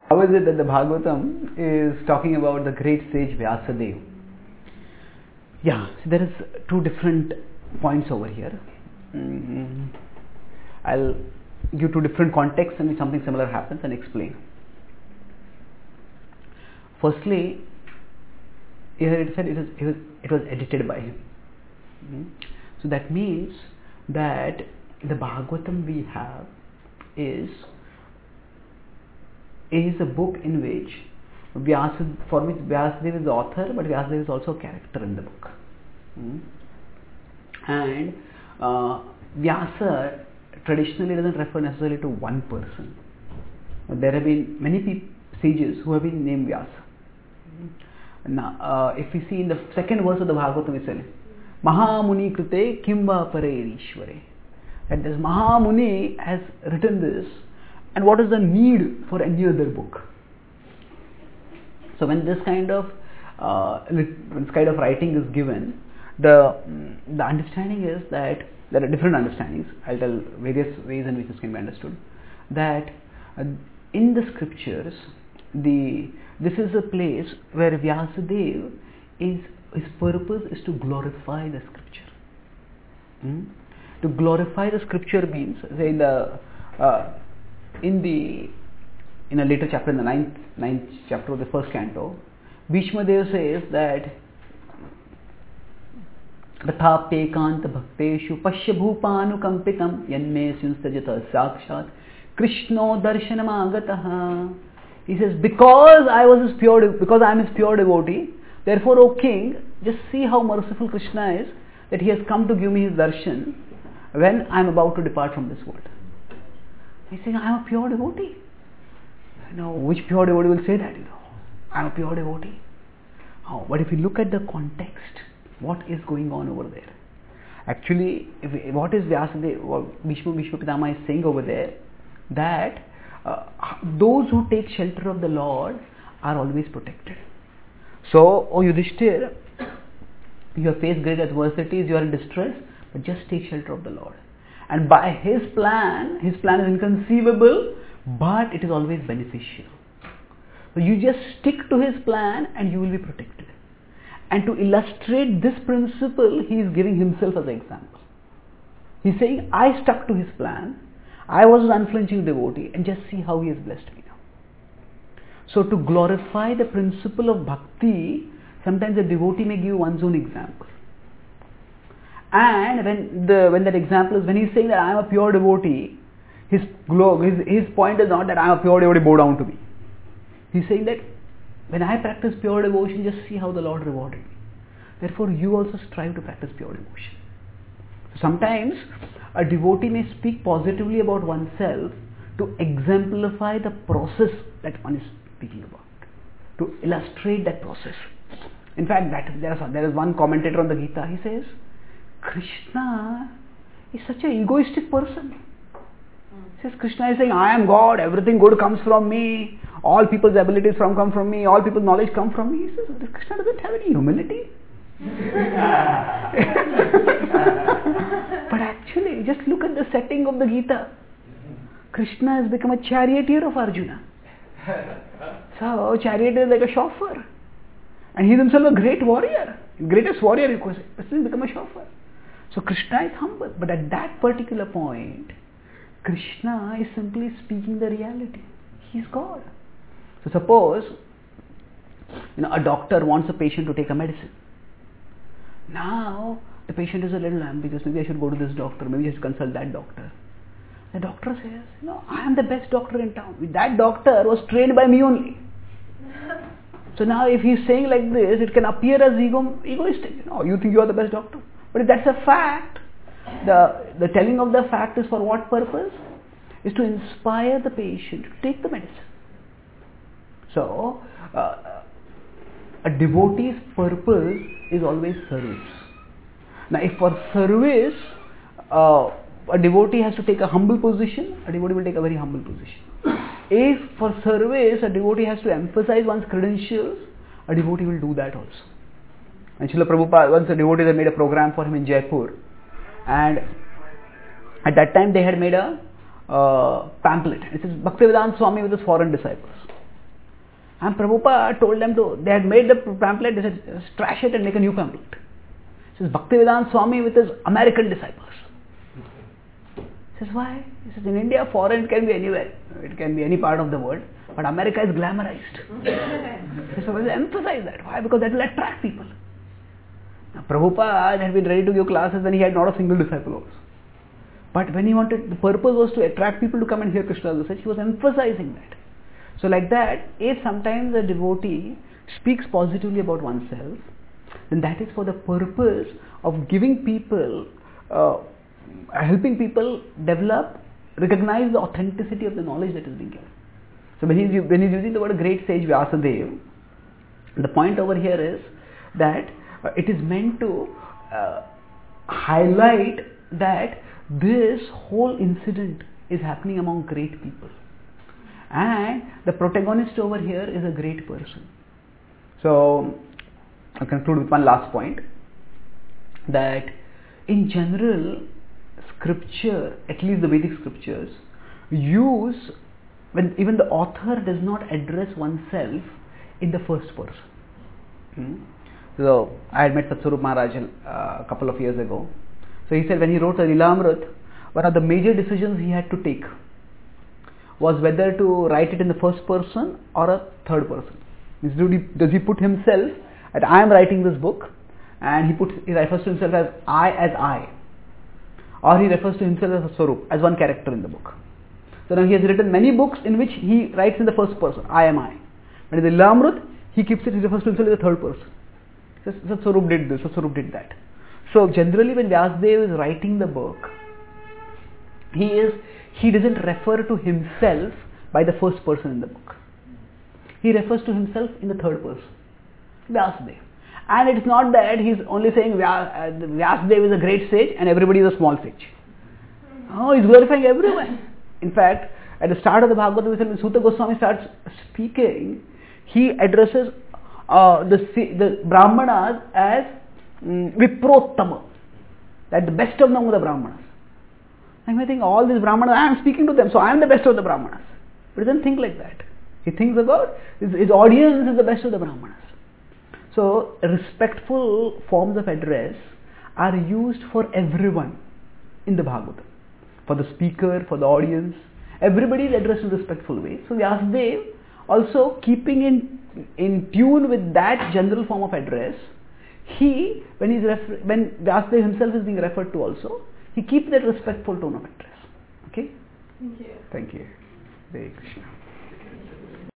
How is it that the Bhagavatam is talking about the great sage Vyasadeva? Yeah, so there is two different points over here. I'll give two different contexts in which something similar happens and explain. Firstly, here it said it was edited by him. So that means that the Bhagavatam we have is a book in which for which Vyasadeva is the author, but Vyasadeva is also a character in the book. And Vyasa traditionally doesn't refer necessarily to one person. There have been many sages who have been named Vyasa. Now, if we see in the second verse of the Bhagavatam itself, Mahamuni Krite Kimva Pare Ishware, that this Mahamuni has written this, and what is the need for any other book? So when this kind of writing is given, the understanding is that there are different understandings. I'll tell various ways in which this can be understood. That in the scriptures, this is a place where Vyasadeva his purpose is to glorify the scripture. To glorify the scripture means, say in a later chapter, in the ninth chapter of the first canto, Bhishma Deva says that Tathapte Kanta Bhakteshu Pashya Bhupanu Kampitam Yanme Syunstajata Sakshat Krishno Darshanam Agataha. He says, because I am his pure devotee, therefore, O king, just see how merciful Krishna is, that he has come to give me his darshan when I am about to depart from this world. He's saying, I am a pure devotee. Which pure devotee will say that? I am a pure devotee. But if you look at the context, what is going on over there? Actually, what is Vyasadeva, Bhishma Pitama is saying over there, that those who take shelter of the Lord are always protected. So, O Yudhishthir, you have faced great adversities, you are in distress, but just take shelter of the Lord. And by his plan is inconceivable, but it is always beneficial. So you just stick to his plan and you will be protected. And to illustrate this principle, he is giving himself as an example. He is saying, I stuck to his plan, I was an unflinching devotee, and just see how he has blessed me now. So to glorify the principle of bhakti, sometimes a devotee may give one's own example. And when that example is, when he's saying that I am a pure devotee, his point is not that I am a pure devotee, bow down to me. He's saying that when I practice pure devotion, just see how the Lord rewarded me. Therefore, you also strive to practice pure devotion. So sometimes a devotee may speak positively about oneself to exemplify the process that one is speaking about, to illustrate that process. In fact, there is one commentator on the Gita, he says, Krishna is such an egoistic person. He says, Krishna is saying, I am God, everything good comes from me, all people's abilities come from me, all people's knowledge come from me. He says, Krishna doesn't have any humility. But actually, just look at the setting of the Gita. Krishna has become a charioteer of Arjuna. So, charioteer is like a chauffeur. And he is himself a great warrior. Greatest warrior, you could say. But still become a chauffeur. So, Krishna is humble. But at that particular point, Krishna is simply speaking the reality. He is God. So, suppose a doctor wants a patient to take a medicine. Now, the patient is a little ambiguous. Maybe I should go to this doctor. Maybe I should consult that doctor. The doctor says, I am the best doctor in town. That doctor was trained by me only. So now if he is saying like this, it can appear as egoistic. You think you are the best doctor. But if that's a fact, the telling of the fact is for what purpose? Is to inspire the patient to take the medicine. So, a devotee's purpose is always service. Now, if for service, a devotee has to take a humble position, a devotee will take a very humble position. If for service, a devotee has to emphasize one's credentials, a devotee will do that also. And Srila Prabhupada, once a devotee had made a program for him in Jaipur, and at that time they had made a pamphlet. It says Bhaktivedanta Swami with his foreign disciples. And Prabhupada told them they had made the pamphlet, they said, just trash it and make a new pamphlet. This is Bhaktivedanta Swami with his American disciples. He says, why? He says, in India, foreign can be anywhere. It can be any part of the world. But America is glamorized. So let's emphasize that. Why? Because that will attract people. Now, Prabhupada had been ready to give classes when he had not a single disciple also. But when he wanted, the purpose was to attract people to come and hear Krishna's message, he was emphasizing that. So like that, if sometimes a devotee speaks positively about oneself, then that is for the purpose of giving people, helping people develop, recognize the authenticity of the knowledge that is being given. So when he's using the word great sage Vyasadeva, the point over here is that it is meant to highlight that this whole incident is happening among great people. And the protagonist over here is a great person. So I'll conclude with one last point, that in general, scripture, at least the Vedic scriptures, use, when even the author does not address oneself in the first person. So I had met Satswarup Maharaj a couple of years ago. So he said when he wrote the Lilamrit, one of the major decisions he had to take was whether to write it in the first person or a third person. Does he put himself that I am writing this book, and he refers to himself as I, or he refers to himself as a Swarup, as one character in the book. So now he has written many books in which he writes in the first person, I am I. But in the Lilamrit, he refers to himself as the third person. He says, Swarup did this, Swarup did that. So generally when Vyasadeva is writing the book, he doesn't refer to himself by the first person in the book. He refers to himself in the third person, Vyasadeva. And it's not that he's only saying Vyasadeva is a great sage and everybody is a small sage. Oh, he's glorifying everyone. In fact, at the start of the Bhagavad Gita, when Suta Goswami starts speaking, he addresses the Brahmanas as Viprottama, that the best of them are the Brahmanas. I may think all these Brahmanas, I am speaking to them, so I am the best of the Brahmanas. But he doesn't think like that. He thinks about his audience is the best of the Brahmanas. So respectful forms of address are used for everyone in the Bhagavatam. For the speaker, for the audience, everybody is addressed in a respectful way. So Vyasadeva, also keeping in tune with that general form of address, when Vyasadeva himself is being referred to also, he keeps that respectful tone of address. Okay? Thank you. Thank you. Hare Krishna.